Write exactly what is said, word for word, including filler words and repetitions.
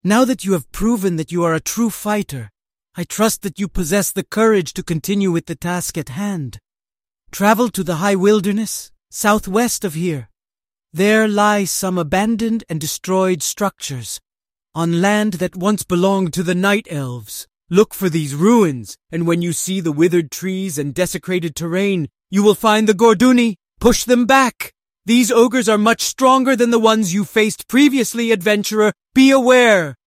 Now that you have proven that you are a true fighter, I trust that you possess the courage to continue with the task at hand. Travel to the high wilderness, southwest of here. There lie some abandoned and destroyed structures, on land that once belonged to the Night Elves. Look for these ruins, and when you see the withered trees and desecrated terrain, you will find the Gorduni. Push them back! These ogres are much stronger than the ones you faced previously, adventurer. Be aware!